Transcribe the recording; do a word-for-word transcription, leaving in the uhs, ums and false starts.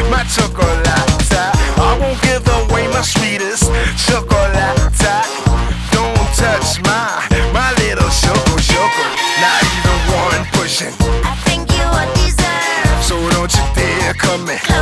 my chocolate. I won't give away my sweetest chocolate. Don't touch my, my little choco choco. Not even one pushing. I think you are deserved. So don't you dare come in.